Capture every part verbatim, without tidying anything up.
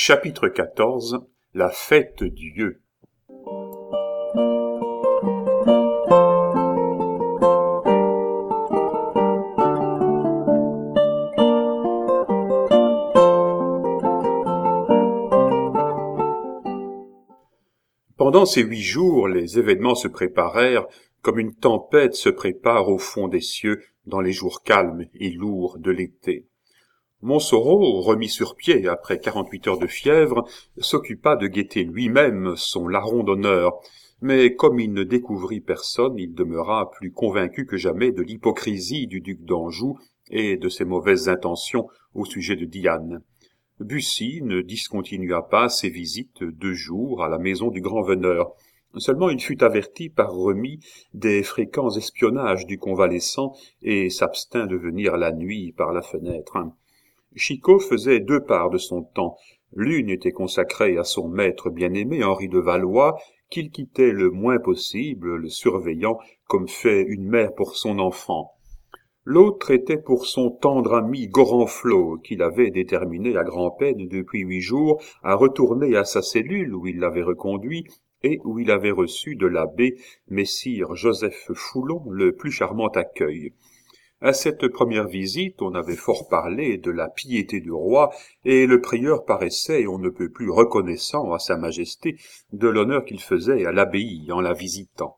Chapitre quatorze. La fête Dieu. Pendant ces huit jours, les événements se préparèrent comme une tempête se prépare au fond des cieux dans les jours calmes et lourds de l'été. Montsoreau, remis sur pied après quarante-huit heures de fièvre, s'occupa de guetter lui-même son larron d'honneur, mais comme il ne découvrit personne, il demeura plus convaincu que jamais de l'hypocrisie du duc d'Anjou et de ses mauvaises intentions au sujet de Diane. Bussy ne discontinua pas ses visites deux jours à la maison du grand veneur. Seulement il fut averti par Remy des fréquents espionnages du convalescent et s'abstint de venir la nuit par la fenêtre. Chicot faisait deux parts de son temps. L'une était consacrée à son maître bien-aimé Henri de Valois, qu'il quittait le moins possible, le surveillant comme fait une mère pour son enfant. L'autre était pour son tendre ami Gorenflot, qu'il avait déterminé à grand-peine depuis huit jours à retourner à sa cellule où il l'avait reconduit et où il avait reçu de l'abbé messire Joseph Foulon le plus charmant accueil. À cette première visite, on avait fort parlé de la piété du roi, et le prieur paraissait on ne peut plus reconnaissant à sa majesté de l'honneur qu'il faisait à l'abbaye en la visitant.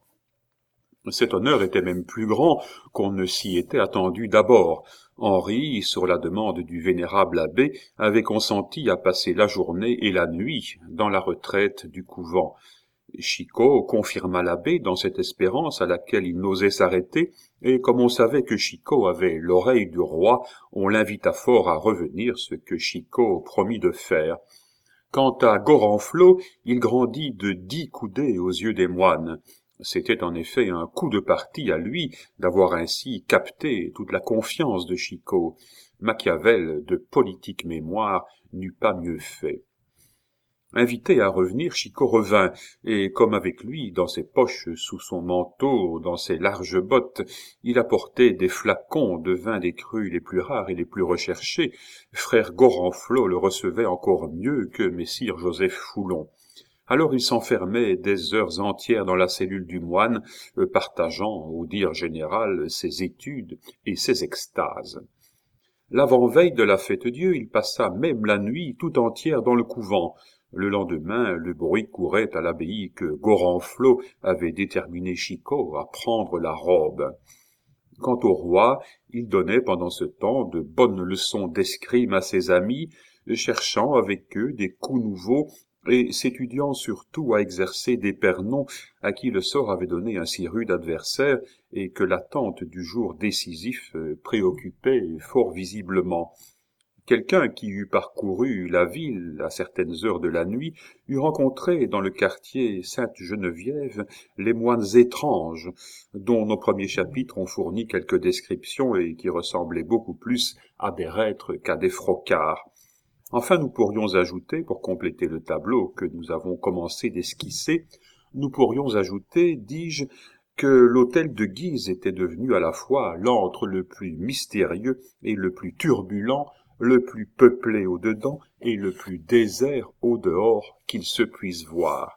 Cet honneur était même plus grand qu'on ne s'y était attendu d'abord. Henri, sur la demande du vénérable abbé, avait consenti à passer la journée et la nuit dans la retraite du couvent. Chicot confirma l'abbé dans cette espérance à laquelle il n'osait s'arrêter, et comme on savait que Chicot avait l'oreille du roi, on l'invita fort à revenir, ce que Chicot promit de faire. Quant à Gorenflot, il grandit de dix coudées aux yeux des moines. C'était en effet un coup de partie à lui d'avoir ainsi capté toute la confiance de Chicot. Machiavel, de politique mémoire, n'eût pas mieux fait. Invité à revenir, Chicot revint, et comme avec lui, dans ses poches, sous son manteau, dans ses larges bottes, il apportait des flacons de vins des crus les plus rares et les plus recherchés, frère Gorenflot le recevait encore mieux que messire Joseph Foulon. Alors il s'enfermait des heures entières dans la cellule du moine, partageant, au dire général, ses études et ses extases. L'avant-veille de la fête Dieu, il passa même la nuit tout entière dans le couvent. Le lendemain, le bruit courait à l'abbaye que Gorenflot avait déterminé Chicot à prendre la robe. Quant au roi, il donnait pendant ce temps de bonnes leçons d'escrime à ses amis, cherchant avec eux des coups nouveaux et s'étudiant surtout à exercer d'Épernon à qui le sort avait donné un si rude adversaire et que l'attente du jour décisif préoccupait fort visiblement. Quelqu'un qui eût parcouru la ville à certaines heures de la nuit eût rencontré dans le quartier Sainte-Geneviève les moines étranges, dont nos premiers chapitres ont fourni quelques descriptions et qui ressemblaient beaucoup plus à des reîtres qu'à des frocards. Enfin, nous pourrions ajouter, pour compléter le tableau que nous avons commencé d'esquisser, nous pourrions ajouter, dis-je, que l'hôtel de Guise était devenu à la fois l'antre le plus mystérieux et le plus turbulent, le plus peuplé au-dedans et le plus désert au-dehors qu'il se puisse voir.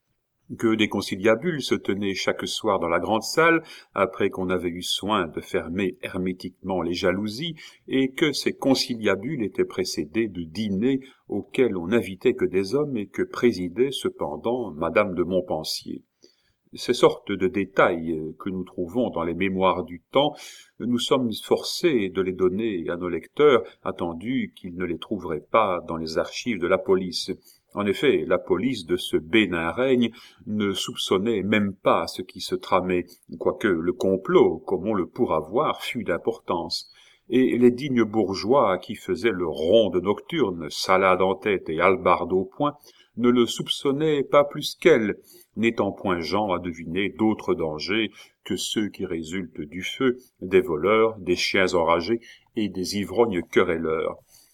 Que des conciliabules se tenaient chaque soir dans la grande salle, après qu'on avait eu soin de fermer hermétiquement les jalousies, et que ces conciliabules étaient précédés de dîners auxquels on n'invitait que des hommes et que présidait cependant Madame de Montpensier. Ces sortes de détails que nous trouvons dans les mémoires du temps, nous sommes forcés de les donner à nos lecteurs, attendu qu'ils ne les trouveraient pas dans les archives de la police. En effet, la police de ce bénin règne ne soupçonnait même pas ce qui se tramait, quoique le complot, comme on le pourra voir, fût d'importance. Et les dignes bourgeois qui faisaient le ronde nocturne, salade en tête et hallebarde au poing, ne le soupçonnaient pas plus qu'elle, n'étant point gens à deviner d'autres dangers que ceux qui résultent du feu, des voleurs, des chiens enragés et des ivrognes querelleurs.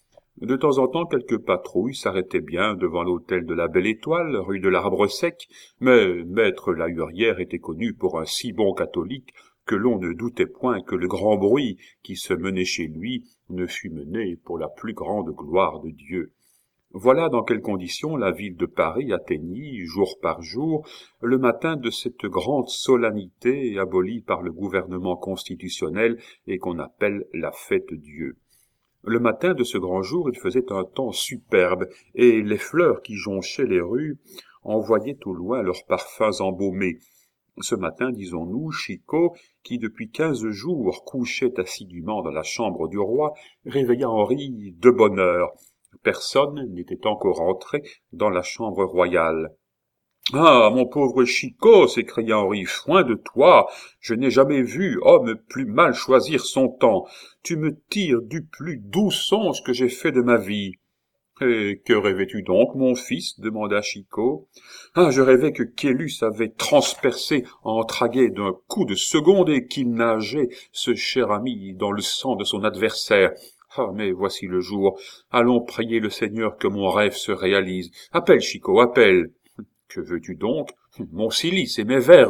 De temps en temps, quelques patrouilles s'arrêtaient bien devant l'hôtel de la Belle Étoile, rue de l'Arbre Sec, mais maître Lahurière était connu pour un si bon catholique que l'on ne doutait point que le grand bruit qui se menait chez lui ne fût mené pour la plus grande gloire de Dieu. Voilà dans quelles conditions la ville de Paris atteignit, jour par jour, le matin de cette grande solennité abolie par le gouvernement constitutionnel et qu'on appelle la Fête-Dieu. Le matin de ce grand jour, il faisait un temps superbe, et les fleurs qui jonchaient les rues envoyaient au loin leurs parfums embaumés. Ce matin, disons-nous, Chicot, qui depuis quinze jours couchait assidûment dans la chambre du roi, réveilla Henri de bonne heure. Personne n'était encore entré dans la chambre royale. « Ah, mon pauvre Chicot !» s'écria Henri, « foin de toi, je n'ai jamais vu homme plus mal choisir son temps. Tu me tires du plus doux songe que j'ai fait de ma vie. »« Et que rêvais-tu donc, mon fils ?» demanda Chicot. « Ah, je rêvais que Caylus avait transpercé Entraguet d'un coup de seconde et qu'il nageait, ce cher ami, dans le sang de son adversaire. Ah, mais voici le jour. Allons prier le Seigneur que mon rêve se réalise. Appelle, Chicot, appelle. »« Que veux-tu donc ? Mon cilice et mes verges. »«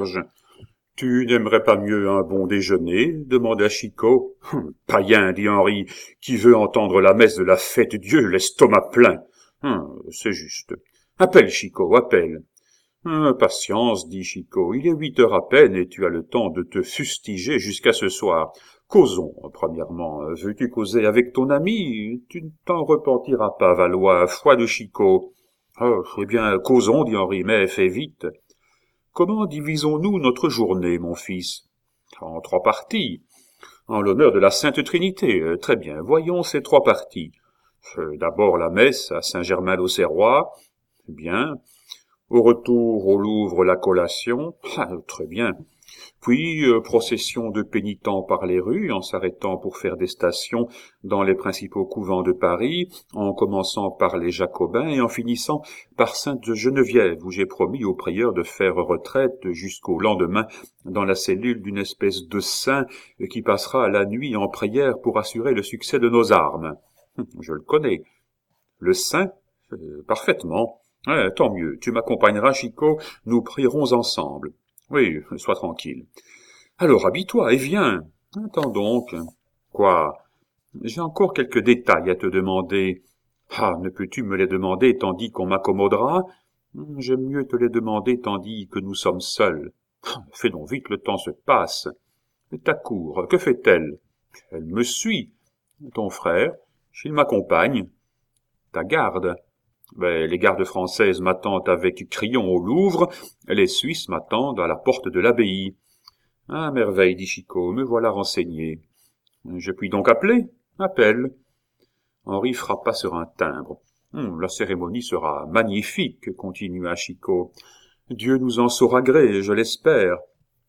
Tu n'aimerais pas mieux un bon déjeuner ?» demanda Chicot. « Païen, dit Henri, qui veut entendre la messe de la Fête-Dieu, l'estomac plein. Hum, c'est juste. Appelle, Chicot, appelle. »« Hum, patience, dit Chicot, il est huit heures à peine et tu as le temps de te fustiger jusqu'à ce soir. Causons, premièrement. Veux-tu causer avec ton ami ? Tu ne t'en repentiras pas, Valois, foi de Chicot. »« Oh, eh bien, causons, dit Henri, mais fais vite. »« Comment divisons-nous notre journée, mon fils ? » ?»« En trois parties. En l'honneur de la Sainte Trinité. Euh, très bien, voyons ces trois parties. Euh, d'abord la messe à Saint-Germain-l'Auxerrois. Bien. Au retour au Louvre, la collation. Ah, très bien. Puis, euh, procession de pénitents par les rues, en s'arrêtant pour faire des stations dans les principaux couvents de Paris, en commençant par les Jacobins et en finissant par Sainte-Geneviève, où j'ai promis au prieur de faire retraite jusqu'au lendemain dans la cellule d'une espèce de saint qui passera la nuit en prière pour assurer le succès de nos armes. Je le connais. Le saint? Euh, parfaitement. Ouais, tant mieux. Tu m'accompagneras, Chicot, nous prierons ensemble. Oui, sois tranquille. Alors, habille-toi et viens. Attends donc. Quoi? J'ai encore quelques détails à te demander. Ah, ne peux-tu me les demander tandis qu'on m'accommodera? J'aime mieux te les demander tandis que nous sommes seuls. Fais donc vite, le temps se passe. Ta cour, que fait-elle? Elle me suit. Ton frère, il m'accompagne. Ta garde? Ben, les gardes françaises m'attendent avec Crillon au Louvre, les Suisses m'attendent à la porte de l'abbaye. Ah, merveille, dit Chicot, me voilà renseigné. Je puis donc appeler? Appelle. Henri frappa sur un timbre. Hum, la cérémonie sera magnifique, continua Chicot. Dieu nous en saura gré, je l'espère.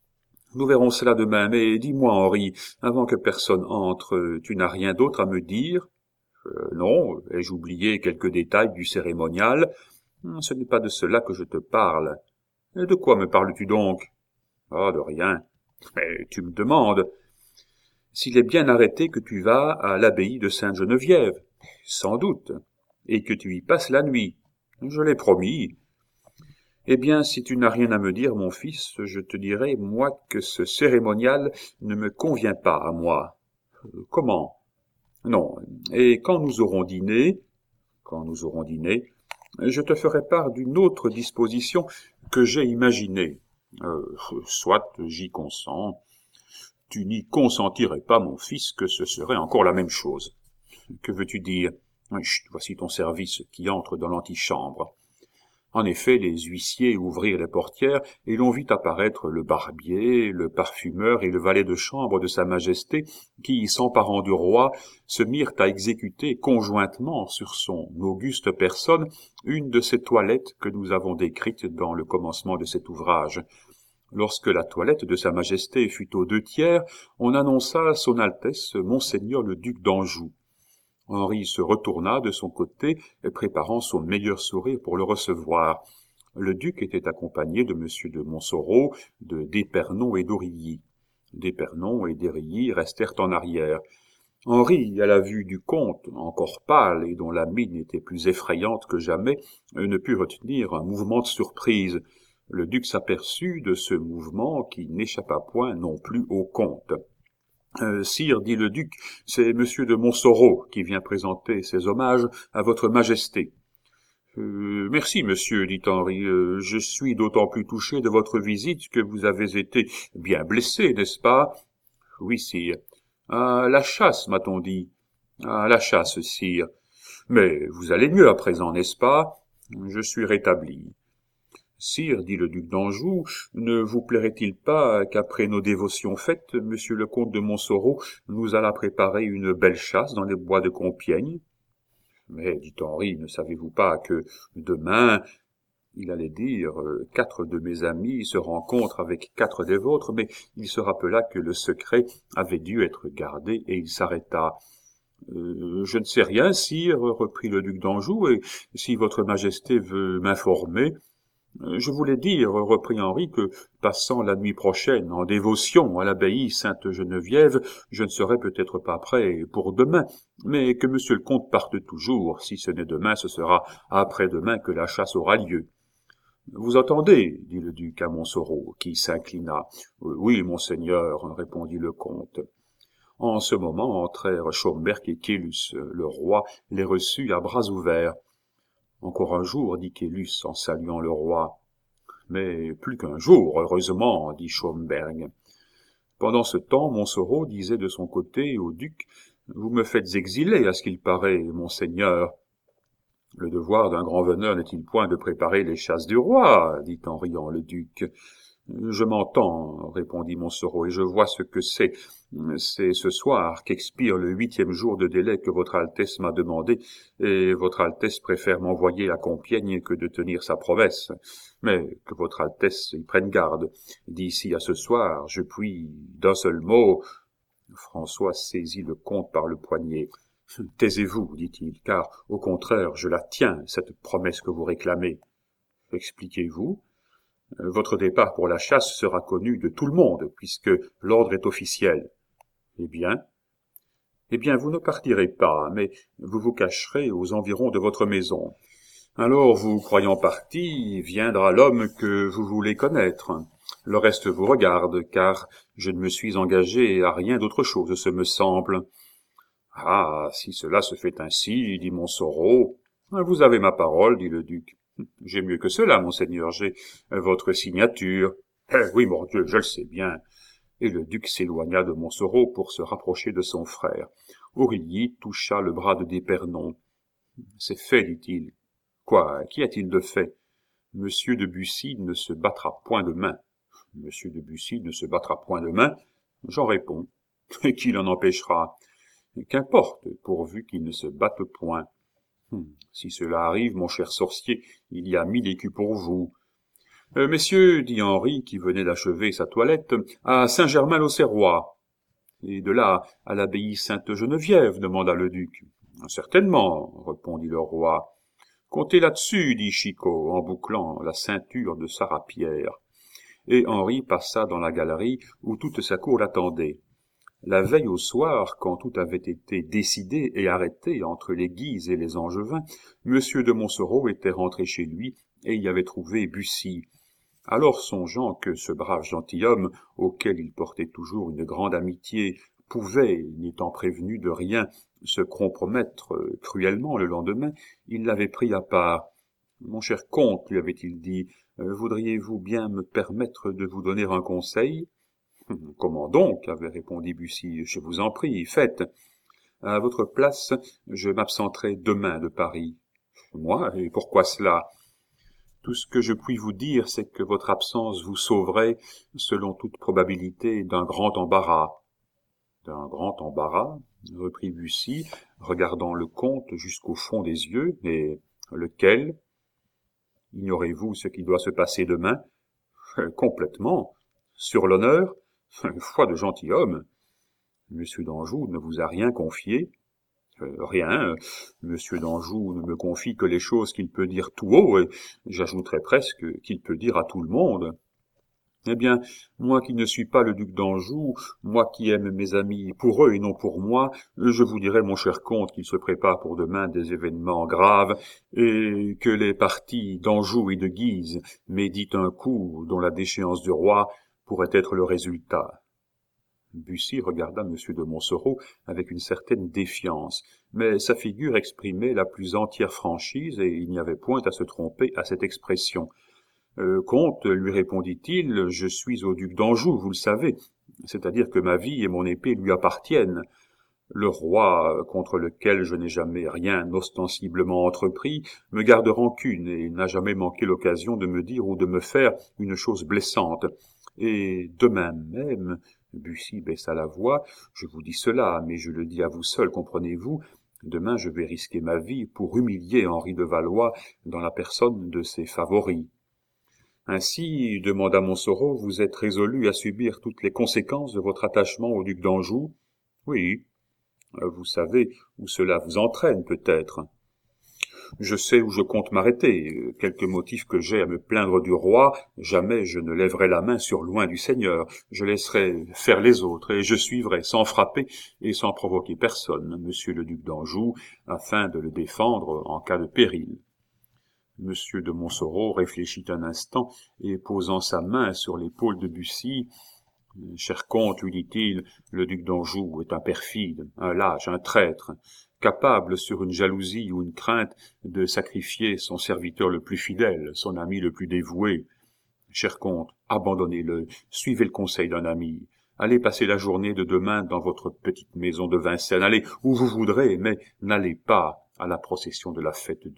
Nous verrons cela demain, mais dis-moi, Henri, avant que personne entre, tu n'as rien d'autre à me dire? Euh, non, ai-je oublié quelques détails du cérémonial? Ce n'est pas de cela que je te parle. Et de quoi me parles-tu donc? Ah, de rien. Mais tu me demandes s'il est bien arrêté que tu vas à l'abbaye de Sainte-Geneviève. Sans doute. Et que tu y passes la nuit. Je l'ai promis. Eh bien, si tu n'as rien à me dire, mon fils, je te dirai, moi, que ce cérémonial ne me convient pas à moi. Euh, comment? Non, et quand nous aurons dîné, quand nous aurons dîné, je te ferai part d'une autre disposition que j'ai imaginée. Euh, soit j'y consens. Tu n'y consentirais pas, mon fils, que ce serait encore la même chose. Que veux-tu dire? Chut, voici ton service qui entre dans l'antichambre. En effet, les huissiers ouvrirent les portières et l'on vit apparaître le barbier, le parfumeur et le valet de chambre de Sa Majesté qui, s'emparant du roi, se mirent à exécuter conjointement sur son auguste personne une de ces toilettes que nous avons décrites dans le commencement de cet ouvrage. Lorsque la toilette de Sa Majesté fut aux deux tiers, on annonça Son Altesse Monseigneur le duc d'Anjou. Henri se retourna de son côté, préparant son meilleur sourire pour le recevoir. Le duc était accompagné de Monsieur de Montsoreau, de d'Épernon et d'Aurilly. D'Épernon et d'Aurilly restèrent en arrière. Henri, à la vue du comte, encore pâle et dont la mine était plus effrayante que jamais, ne put retenir un mouvement de surprise. Le duc s'aperçut de ce mouvement qui n'échappa point non plus au comte. Euh, sire, dit le duc, c'est Monsieur de Montsoreau qui vient présenter ses hommages à votre majesté. Euh, merci, monsieur, dit Henri. Euh, je suis d'autant plus touché de votre visite que vous avez été bien blessé, n'est-ce pas? Oui, sire. À la chasse, m'a-t-on dit. À la chasse, sire. Mais vous allez mieux à présent, n'est-ce pas? Je suis rétabli. Sire, dit le duc d'Anjou, ne vous plairait-il pas qu'après nos dévotions faites, monsieur le comte de Montsoreau nous allât préparer une belle chasse dans les bois de Compiègne? Mais, dit Henri, ne savez-vous pas que demain, il allait dire, euh, quatre de mes amis se rencontrent avec quatre des vôtres, mais il se rappela que le secret avait dû être gardé et il s'arrêta. Euh, je ne sais rien, sire, reprit le duc d'Anjou, et si votre majesté veut m'informer, euh, je voulais dire, reprit Henri, que, passant la nuit prochaine en dévotion à l'abbaye Sainte-Geneviève, je ne serai peut-être pas prêt pour demain, mais que monsieur le comte parte toujours. Si ce n'est demain, ce sera après-demain que la chasse aura lieu. Vous entendez, dit le duc à Montsoreau, qui s'inclina. Oui, monseigneur, répondit le comte. En ce moment entrèrent Schomberg et Caylus. Le roi les reçut à bras ouverts. Encore un jour, dit Caylus en saluant le roi. Mais plus qu'un jour, heureusement, dit Schomberg. Pendant ce temps, Montsoreau disait de son côté au duc, « Vous me faites exiler, à ce qu'il paraît, monseigneur. » Le devoir d'un grand veneur n'est-il point de préparer les chasses du roi, dit en riant le duc. Je m'entends, répondit Montsoreau, et je vois ce que c'est. C'est ce soir qu'expire le huitième jour de délai que votre Altesse m'a demandé, et votre Altesse préfère m'envoyer à Compiègne que de tenir sa promesse. Mais que votre Altesse y prenne garde. D'ici à ce soir, je puis, d'un seul mot... François saisit le comte par le poignet. « Taisez-vous, dit-il, car, au contraire, je la tiens, cette promesse que vous réclamez. »« Expliquez-vous. Votre départ pour la chasse sera connu de tout le monde, puisque l'ordre est officiel. »« Eh bien ?»« Eh bien, vous ne partirez pas, mais vous vous cacherez aux environs de votre maison. Alors, vous croyant parti, viendra l'homme que vous voulez connaître. Le reste vous regarde, car je ne me suis engagé à rien d'autre chose, ce me semble. » « Ah, si cela se fait ainsi, dit Montsoreau. »« Vous avez ma parole, dit le duc. »« J'ai mieux que cela, monseigneur, j'ai votre signature. »« Eh oui, mon Dieu, je le sais bien. » Et le duc s'éloigna de Montsoreau pour se rapprocher de son frère. Aurilly toucha le bras de d'Épernon. « C'est fait, dit-il. »« Quoi, qu'y a-t-il de fait ? » ?»« Monsieur de Bussy ne se battra point demain. »« Monsieur de Bussy ne se battra point demain ? » J'en réponds. « Et qui l'en empêchera ? » Qu'importe, pourvu qu'il ne se batte point. Hum, si cela arrive, mon cher sorcier, il y a mille écus pour vous. Euh, messieurs, dit Henri, qui venait d'achever sa toilette, à Saint-Germain-l'Auxerrois. Et de là à l'abbaye Sainte-Geneviève, demanda le duc. Certainement, répondit le roi. Comptez là-dessus, dit Chicot, en bouclant la ceinture de sa rapière. Et Henri passa dans la galerie où toute sa cour l'attendait. La veille au soir, quand tout avait été décidé et arrêté entre les Guises et les Angevins, Monsieur de Montsoreau était rentré chez lui et y avait trouvé Bussy. Alors songeant que ce brave gentilhomme, auquel il portait toujours une grande amitié, pouvait, n'étant prévenu de rien, se compromettre cruellement le lendemain, il l'avait pris à part. « Mon cher comte, lui avait-il dit, voudriez-vous bien me permettre de vous donner un conseil ?»« Comment donc ?» avait répondu Bussy. « Je vous en prie, faites. À votre place, je m'absenterai demain de Paris. »« Moi, et pourquoi cela ? » Tout ce que je puis vous dire, c'est que votre absence vous sauverait, selon toute probabilité, d'un grand embarras. « D'un grand embarras ?» reprit Bussy, regardant le comte jusqu'au fond des yeux. « Mais lequel ? Ignorez-vous ce qui doit se passer demain ? » ?»« Complètement. Sur l'honneur ? » « Foi de gentilhomme. Monsieur d'Anjou ne vous a rien confié ? » euh, « Rien. Monsieur d'Anjou ne me confie que les choses qu'il peut dire tout haut, et j'ajouterais presque qu'il peut dire à tout le monde. Eh bien, moi qui ne suis pas le duc d'Anjou, moi qui aime mes amis pour eux et non pour moi, je vous dirai, mon cher comte, qu'il se prépare pour demain des événements graves, et que les partis d'Anjou et de Guise méditent un coup dont la déchéance du roi pourrait être le résultat. « Bussy regarda M. de Montsoreau avec une certaine défiance, mais sa figure exprimait la plus entière franchise et il n'y avait point à se tromper à cette expression. Euh, « Comte, lui répondit-il, je suis au duc d'Anjou, vous le savez, c'est-à-dire que ma vie et mon épée lui appartiennent. Le roi, contre lequel je n'ai jamais rien ostensiblement entrepris, me garde rancune et n'a jamais manqué l'occasion de me dire ou de me faire une chose blessante. Et demain même, Bussy baissa la voix, je vous dis cela, mais je le dis à vous seul, comprenez-vous, demain je vais risquer ma vie pour humilier Henri de Valois dans la personne de ses favoris. Ainsi, demanda Montsoreau, vous êtes résolu à subir toutes les conséquences de votre attachement au duc d'Anjou? Oui. Vous savez où cela vous entraîne, peut-être. Je sais où je compte m'arrêter. Quelque motif que j'ai à me plaindre du roi, jamais je ne lèverai la main sur loin du Seigneur. Je laisserai faire les autres, et je suivrai, sans frapper et sans provoquer personne, monsieur le duc d'Anjou, afin de le défendre en cas de péril. Monsieur de Montsoreau réfléchit un instant, et posant sa main sur l'épaule de Bussy, « Cher comte, lui dit-il, le duc d'Anjou est un perfide, un lâche, un traître, capable, sur une jalousie ou une crainte, de sacrifier son serviteur le plus fidèle, son ami le plus dévoué. Cher comte, abandonnez-le, suivez le conseil d'un ami, allez passer la journée de demain dans votre petite maison de Vincennes, allez où vous voudrez, mais n'allez pas à la procession de la Fête-Dieu. »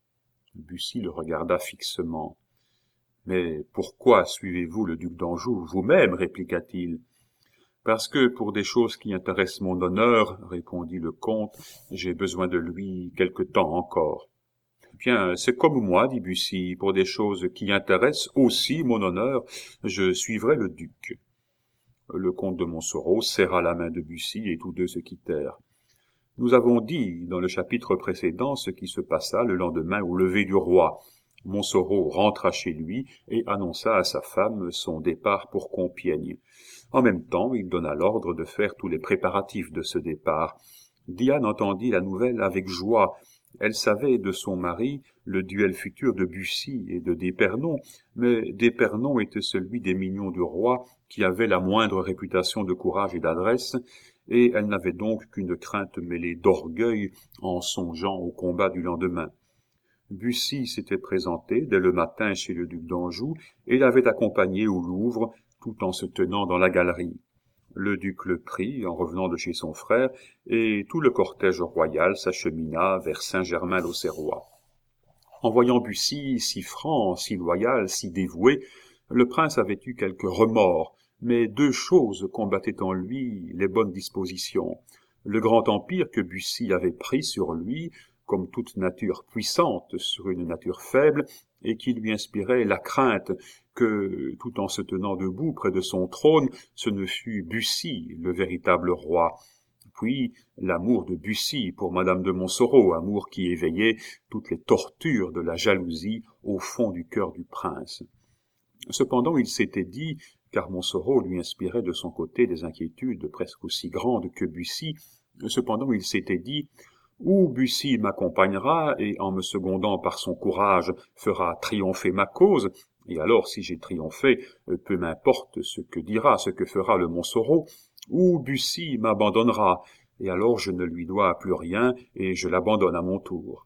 Bussy le regarda fixement. « Mais pourquoi suivez-vous le duc d'Anjou vous-même » répliqua-t-il. « Parce que pour des choses qui intéressent mon honneur, » répondit le comte, « j'ai besoin de lui quelque temps encore. »« Bien, c'est comme moi, » dit Bussy, « pour des choses qui intéressent aussi mon honneur, je suivrai le duc. » Le comte de Montsoreau serra la main de Bussy et tous deux se quittèrent. Nous avons dit dans le chapitre précédent ce qui se passa le lendemain au lever du roi. Montsoreau rentra chez lui et annonça à sa femme son départ pour Compiègne. En même temps, il donna l'ordre de faire tous les préparatifs de ce départ. Diane entendit la nouvelle avec joie. Elle savait de son mari le duel futur de Bussy et de d'Épernon, mais d'Épernon était celui des mignons du roi qui avait la moindre réputation de courage et d'adresse, et elle n'avait donc qu'une crainte mêlée d'orgueil en songeant au combat du lendemain. Bussy s'était présenté dès le matin chez le duc d'Anjou et l'avait accompagné au Louvre tout en se tenant dans la galerie. Le duc le prit en revenant de chez son frère et tout le cortège royal s'achemina vers Saint-Germain-l'Auxerrois. En voyant Bussy si franc, si loyal, si dévoué, le prince avait eu quelques remords, mais deux choses combattaient en lui les bonnes dispositions. Le grand empire que Bussy avait pris sur lui, comme toute nature puissante sur une nature faible, et qui lui inspirait la crainte que, tout en se tenant debout près de son trône, ce ne fût Bussy le véritable roi. Puis l'amour de Bussy pour Madame de Montsoreau, amour qui éveillait toutes les tortures de la jalousie au fond du cœur du prince. Cependant, il s'était dit, car Montsoreau lui inspirait de son côté des inquiétudes presque aussi grandes que Bussy, cependant il s'était dit, ou Bussy m'accompagnera et, en me secondant par son courage, fera triompher ma cause, et alors, si j'ai triomphé, peu m'importe ce que dira, ce que fera le Montsoreau, ou Bussy m'abandonnera, et alors je ne lui dois plus rien, et je l'abandonne à mon tour.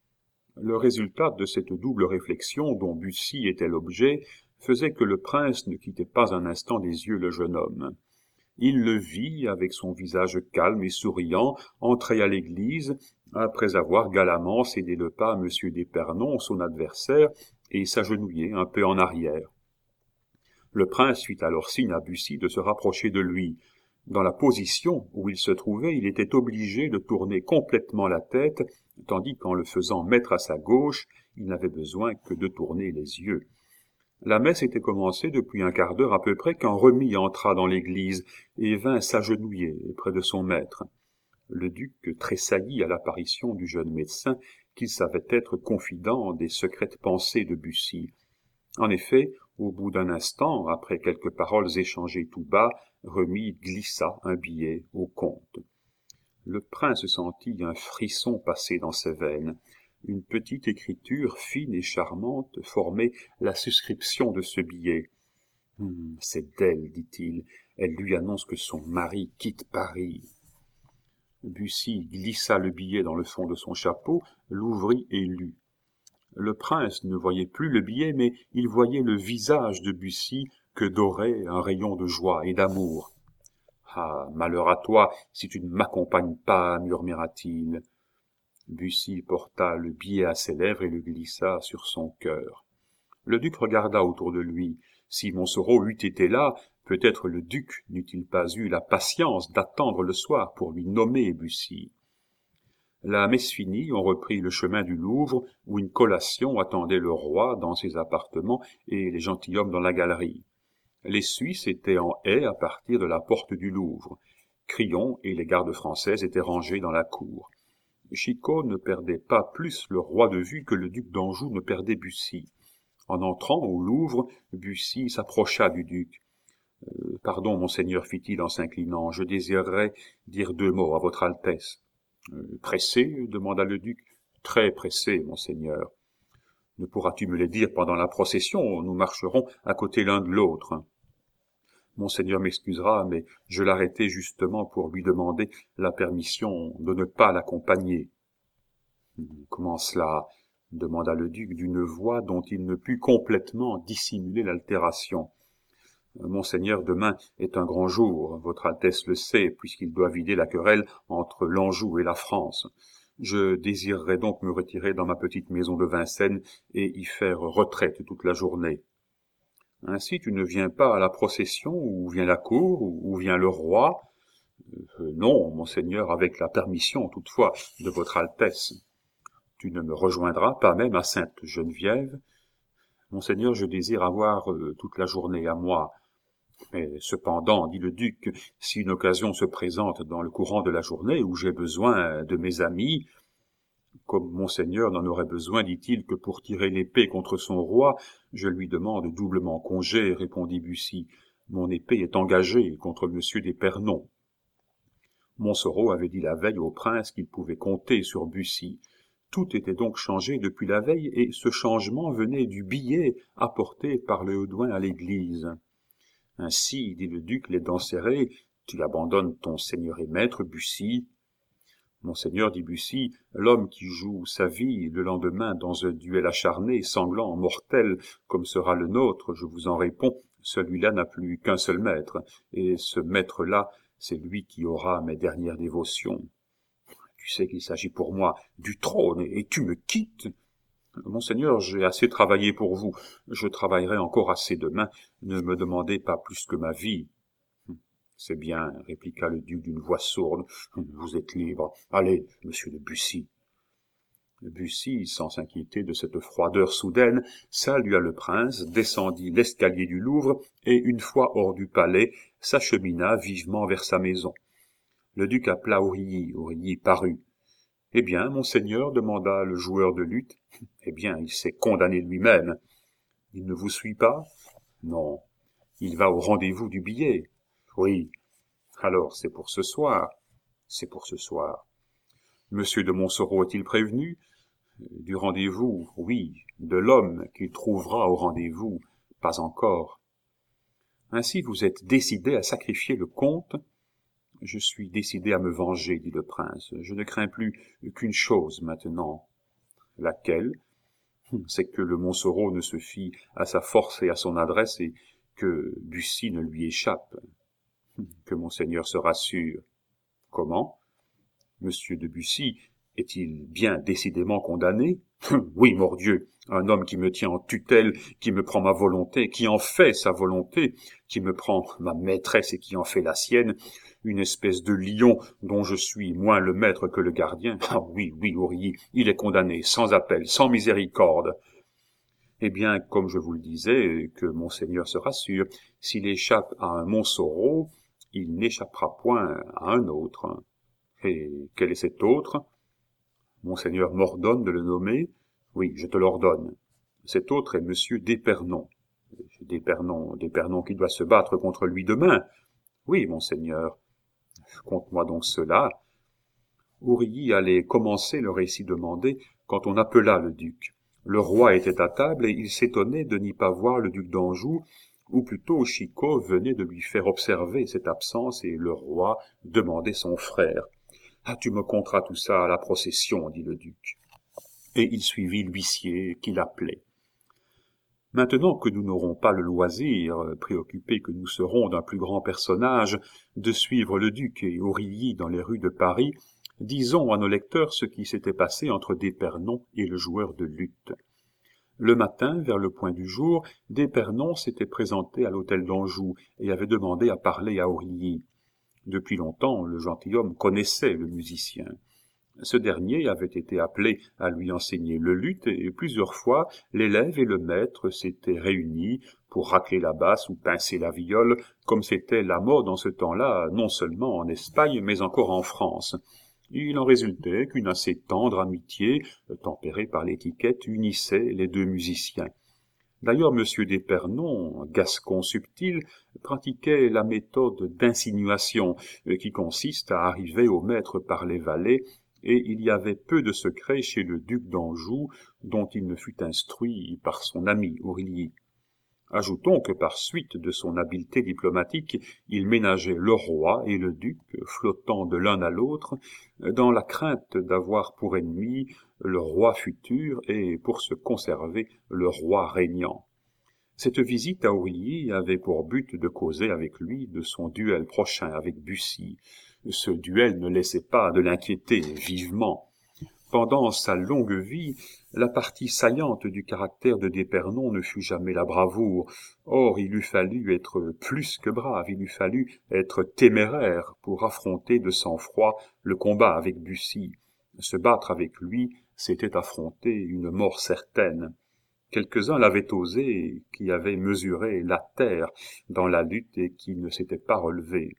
Le résultat de cette double réflexion dont Bussy était l'objet faisait que le prince ne quittait pas un instant des yeux le jeune homme. Il le vit, avec son visage calme et souriant, entrer à l'église, après avoir galamment cédé le pas à M. d'Épernon, son adversaire, et s'agenouiller un peu en arrière. Le prince fit alors signe à Bussy de se rapprocher de lui. Dans la position où il se trouvait, il était obligé de tourner complètement la tête, tandis qu'en le faisant mettre à sa gauche, il n'avait besoin que de tourner les yeux. La messe était commencée depuis un quart d'heure à peu près quand Remy entra dans l'église et vint s'agenouiller près de son maître. Le duc tressaillit à l'apparition du jeune médecin qu'il savait être confident des secrètes pensées de Bussy. En effet, au bout d'un instant, après quelques paroles échangées tout bas, Remy glissa un billet au comte. Le prince sentit un frisson passer dans ses veines. Une petite écriture fine et charmante formait la suscription de ce billet. Hum, « C'est d'elle, dit-il, Elle lui annonce que son mari quitte Paris. Bussy glissa le billet dans le fond de son chapeau, l'ouvrit et lut. Le prince ne voyait plus le billet, mais il voyait le visage de Bussy que dorait un rayon de joie et d'amour. « Ah, malheur à toi, si tu ne m'accompagnes pas, murmura-t-il. » Bussy porta le billet à ses lèvres et le glissa sur son cœur. Le duc regarda autour de lui. Si Montsoreau eût été là, peut-être le duc n'eût-il pas eu la patience d'attendre le soir pour lui nommer Bussy. La messe finie, on reprit le chemin du Louvre, où une collation attendait le roi dans ses appartements et les gentilshommes dans la galerie. Les Suisses étaient en haie à partir de la porte du Louvre. Crillon et les gardes françaises étaient rangés dans la cour. Chicot ne perdait pas plus le roi de vue que le duc d'Anjou ne perdait Bussy. En entrant au Louvre, Bussy s'approcha du duc. Euh, « Pardon, monseigneur, fit-il en s'inclinant, je désirerais dire deux mots à votre Altesse. Euh, »« Pressé » demanda le duc. « Très pressé, monseigneur. »« Ne pourras-tu me les dire pendant la procession? Nous marcherons à côté l'un de l'autre. »« Monseigneur m'excusera, mais je l'arrêtai justement pour lui demander la permission de ne pas l'accompagner. »« Comment cela ?» demanda le duc d'une voix dont il ne put complètement dissimuler l'altération. « Monseigneur, demain est un grand jour, votre Altesse le sait, puisqu'il doit vider la querelle entre l'Anjou et la France. Je désirerais donc me retirer dans ma petite maison de Vincennes et y faire retraite toute la journée. »« Ainsi tu ne viens pas à la procession, où vient la cour, où vient le roi? »« euh, Non, monseigneur, avec la permission, toutefois, de votre Altesse. »« Tu ne me rejoindras pas même à Sainte-Geneviève? »« Monseigneur, je désire avoir euh, toute la journée à moi. »« Mais cependant, dit le duc, si une occasion se présente dans le courant de la journée où j'ai besoin de mes amis, comme monseigneur n'en aurait besoin, dit-il, que pour tirer l'épée contre son roi, je lui demande doublement congé, répondit Bussy. Mon épée est engagée contre monsieur d'Épernon. Montsoreau avait dit la veille au prince qu'il pouvait compter sur Bussy. Tout était donc changé depuis la veille, et ce changement venait du billet apporté par le Hédouin à l'église. Ainsi, dit le duc, les dents serrées, tu abandonnes ton seigneur et maître, Bussy. Monseigneur, dit Bussy, l'homme qui joue sa vie le lendemain dans un duel acharné, sanglant, mortel, comme sera le nôtre, je vous en réponds, celui-là n'a plus qu'un seul maître, et ce maître-là, c'est lui qui aura mes dernières dévotions. Tu sais qu'il s'agit pour moi du trône, et tu me quittes. Monseigneur, j'ai assez travaillé pour vous, je travaillerai encore assez demain, ne me demandez pas plus que ma vie. C'est bien, répliqua le duc d'une voix sourde, vous êtes libre. Allez, monsieur de Bussy. Bussy, sans s'inquiéter de cette froideur soudaine, salua le prince, descendit l'escalier du Louvre, et une fois hors du palais, s'achemina vivement vers sa maison. Le duc appela Aurilly, Aurilly parut. « Eh bien, monseigneur, demanda le joueur de luth. « Eh bien, il s'est condamné lui-même. »« Il ne vous suit pas ?»« Non. Il va au rendez-vous du billet. »« Oui. Alors, c'est pour ce soir. »« C'est pour ce soir. »« Monsieur de Montsoreau est-il prévenu ?»« Du rendez-vous, oui. De l'homme qu'il trouvera au rendez-vous, pas encore. »« Ainsi, vous êtes décidé à sacrifier le comte ?»« Je suis décidé à me venger, dit le prince. Je ne crains plus qu'une chose maintenant. »« Laquelle ? » ?»« C'est que le Montsoreau ne se fie à sa force et à son adresse, et que Bussy ne lui échappe. »« Que monseigneur se rassure. »« Comment ? Monsieur de Bussy est-il bien décidément condamné ? » ?»« Oui, mordieu, un homme qui me tient en tutelle, qui me prend ma volonté, qui en fait sa volonté, qui me prend ma maîtresse et qui en fait la sienne, une espèce de lion dont je suis moins le maître que le gardien. Ah oui, oui, Aurilly, il est condamné, sans appel, sans miséricorde. Eh bien, comme je vous le disais, que monseigneur se rassure, s'il échappe à un Montsoreau, il n'échappera point à un autre. Et quel est cet autre ? Monseigneur m'ordonne de le nommer ? Oui, je te l'ordonne. Cet autre est monsieur d'Épernon. D'Épernon, d'Épernon qui doit se battre contre lui demain. Oui, monseigneur. Conte-moi donc cela. Aurilly allait commencer le récit demandé quand on appela le duc. Le roi était à table et il s'étonnait de n'y pas voir le duc d'Anjou, ou plutôt Chicot venait de lui faire observer cette absence et le roi demandait son frère. « Ah, tu me conteras tout ça à la procession, dit le duc. » Et il suivit l'huissier qui l'appelait. Maintenant que nous n'aurons pas le loisir, préoccupés que nous serons d'un plus grand personnage, de suivre le duc et Aurilly dans les rues de Paris, disons à nos lecteurs ce qui s'était passé entre d'Épernon et le joueur de luth. Le matin, vers le point du jour, d'Épernon s'était présenté à l'hôtel d'Anjou et avait demandé à parler à Aurilly. Depuis longtemps, le gentilhomme connaissait le musicien. Ce dernier avait été appelé à lui enseigner le luth et plusieurs fois l'élève et le maître s'étaient réunis pour racler la basse ou pincer la viole, comme c'était la mode en ce temps-là, non seulement en Espagne, mais encore en France. Il en résultait qu'une assez tendre amitié, tempérée par l'étiquette, unissait les deux musiciens. D'ailleurs, M. d'Épernon, gascon subtil, pratiquait la méthode d'insinuation, qui consiste à arriver au maître par les valets, et il y avait peu de secrets chez le duc d'Anjou, dont il ne fut instruit par son ami Aurilly. Ajoutons que par suite de son habileté diplomatique, il ménageait le roi et le duc, flottant de l'un à l'autre, dans la crainte d'avoir pour ennemi le roi futur et, pour se conserver, le roi régnant. Cette visite à Aurilly avait pour but de causer avec lui de son duel prochain avec Bussy. Ce duel ne laissait pas de l'inquiéter vivement. Pendant sa longue vie, la partie saillante du caractère de d'Épernon ne fut jamais la bravoure. Or, il eût fallu être plus que brave, il eût fallu être téméraire pour affronter de sang-froid le combat avec Bussy. Se battre avec lui, c'était affronter une mort certaine. Quelques-uns l'avaient osé, qui avaient mesuré la terre dans la lutte et qui ne s'étaient pas relevés.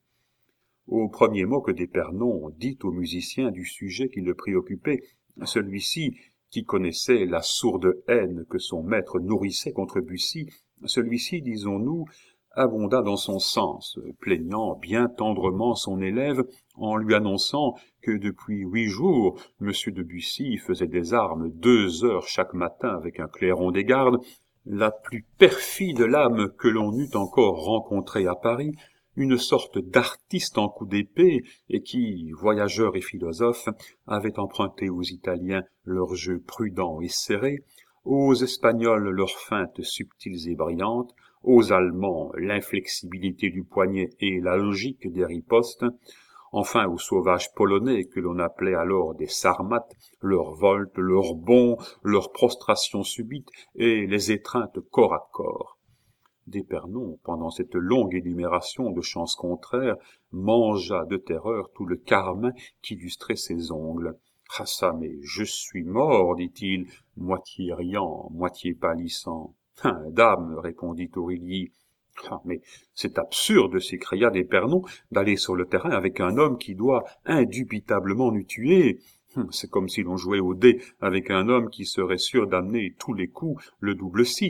Au premier mot que d'Épernon dit au musicien du sujet qui le préoccupait, celui-ci, qui connaissait la sourde haine que son maître nourrissait contre Bussy, celui-ci, disons-nous, abonda dans son sens, plaignant bien tendrement son élève en lui annonçant que depuis huit jours, M. de Bussy faisait des armes deux heures chaque matin avec un clairon des gardes, la plus perfide lame que l'on eût encore rencontrée à Paris, une sorte d'artiste en coups d'épée, et qui, voyageur et philosophe, avait emprunté aux Italiens leur jeu prudent et serré, aux Espagnols leurs feintes subtiles et brillantes, aux Allemands l'inflexibilité du poignet et la logique des ripostes, enfin aux sauvages polonais que l'on appelait alors des sarmates, leurs voltes, leurs bonds, leurs prostrations subites et les étreintes corps à corps. D'Épernon, pendant cette longue énumération de chances contraires, mangea de terreur tout le carmin qu'illustraient ses ongles. « Ah ça, mais je suis mort, dit-il, moitié riant, moitié pâlissant. « Hein, dame, répondit Aurilly. « Ah, mais c'est absurde, s'écria d'Épernon, d'aller sur le terrain avec un homme qui doit indubitablement nous tuer. C'est comme si l'on jouait au dé avec un homme qui serait sûr d'amener tous les coups le double six. »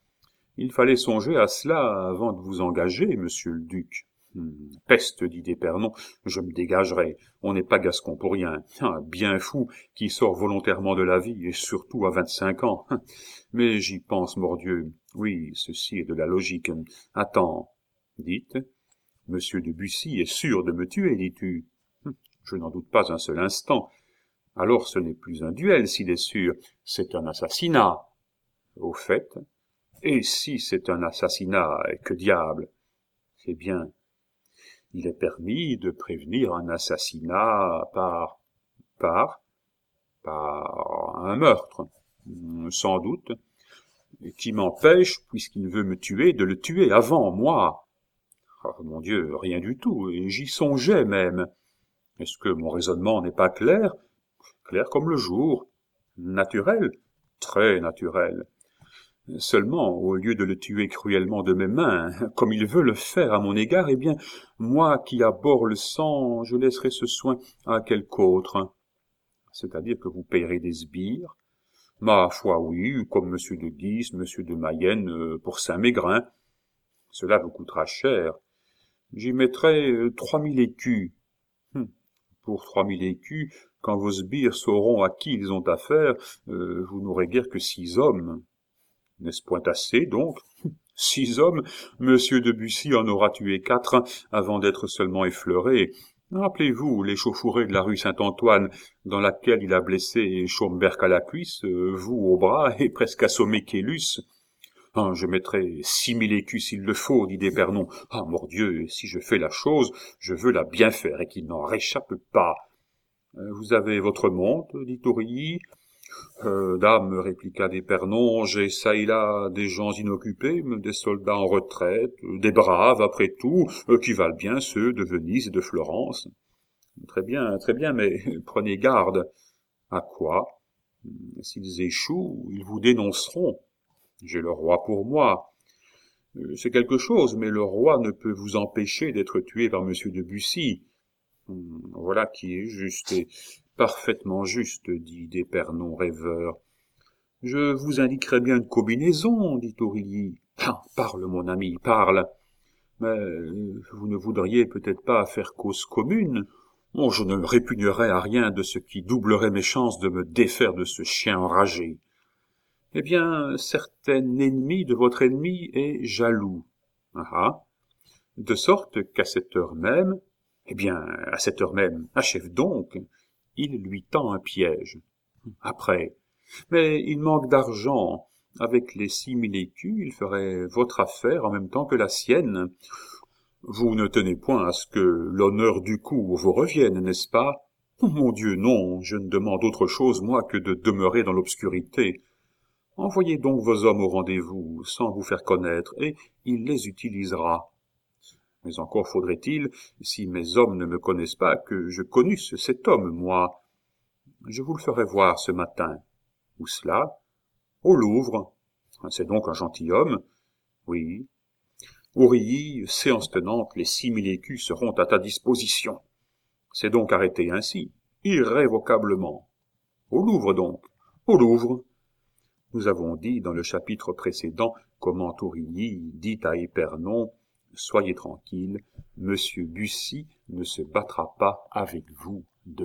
Il fallait songer à cela avant de vous engager, monsieur le duc. Hum, peste, dit d'Épernon, je me dégagerai. On n'est pas gascon pour rien. Un bien fou qui sort volontairement de la vie, et surtout à vingt-cinq ans. Mais j'y pense, mordieu. Oui, ceci est de la logique. Attends, dites. Monsieur de Bussy est sûr de me tuer, dis-tu. Je n'en doute pas un seul instant. Alors ce n'est plus un duel s'il est sûr, c'est un assassinat. Au fait, et si c'est un assassinat, que diable? C'est bien. Il est permis de prévenir un assassinat par, par, par un meurtre, sans doute, qui m'empêche, puisqu'il veut me tuer, de le tuer avant moi. Oh, mon Dieu, rien du tout, et j'y songeais même. Est-ce que mon raisonnement n'est pas clair? Clair comme le jour. Naturel? Très naturel. Seulement, au lieu de le tuer cruellement de mes mains, comme il veut le faire à mon égard, eh bien, moi qui abhorre le sang, je laisserai ce soin à quelque autre. C'est-à-dire que vous payerez des sbires? Ma foi, oui, comme monsieur de Guise, monsieur de Mayenne, euh, pour Saint-Mégrin. Cela vous coûtera cher. J'y mettrai euh, trois mille écus. Hum. Pour trois mille écus, quand vos sbires sauront à qui ils ont affaire, euh, vous n'aurez guère que six hommes. N'est-ce point assez, donc? Six hommes, Monsieur de Bussy en aura tué quatre avant d'être seulement effleuré. Rappelez-vous l'échauffourée de la rue Saint-Antoine, dans laquelle il a blessé Schomberg à la cuisse, vous au bras, et presque assommé Caylus. Ah, je mettrai six mille écus s'il le faut, dit d'Épernon. Ah, mordieu, si je fais la chose, je veux la bien faire et qu'il n'en réchappe pas. Euh, vous avez votre monte, dit Tourilly. Euh, dame, répliqua d'Épernon, j'ai çà et là des gens inoccupés, des soldats en retraite, des braves, après tout, euh, qui valent bien ceux de Venise et de Florence. Très bien, très bien, mais prenez garde. À quoi? S'ils échouent, ils vous dénonceront. J'ai le roi pour moi. C'est quelque chose, mais le roi ne peut vous empêcher d'être tué par Monsieur de Bussy. Voilà qui est juste et parfaitement juste, dit d'Épernon rêveur. Je vous indiquerai bien une combinaison, dit Tourilly. Ah, parle, mon ami, parle. Mais vous ne voudriez peut-être pas faire cause commune. Oh, je ne répugnerais à rien de ce qui doublerait mes chances de me défaire de ce chien enragé. Eh bien, certain ennemi de votre ennemi est jaloux. Ah, de sorte qu'à cette heure même, eh bien, à cette heure même, achève donc, il lui tend un piège. Après, mais il manque d'argent. Avec les six mille écus, il ferait votre affaire en même temps que la sienne. Vous ne tenez point à ce que l'honneur du coup vous revienne, n'est-ce pas? Mon Dieu, non, je ne demande autre chose, moi, que de demeurer dans l'obscurité. Envoyez donc vos hommes au rendez-vous, sans vous faire connaître, et il les utilisera. Mais encore faudrait-il, si mes hommes ne me connaissent pas, que je connusse cet homme, moi. Je vous le ferai voir ce matin. Où cela? Au Louvre. C'est donc un gentilhomme? Oui. Tourilly, séance tenante, les six mille écus seront à ta disposition. C'est donc arrêté ainsi, irrévocablement. Au Louvre donc, au Louvre. Nous avons dit dans le chapitre précédent comment Tourilly dit à Épernon « Soyez tranquille, Monsieur Bussy ne se battra pas avec vous demain. »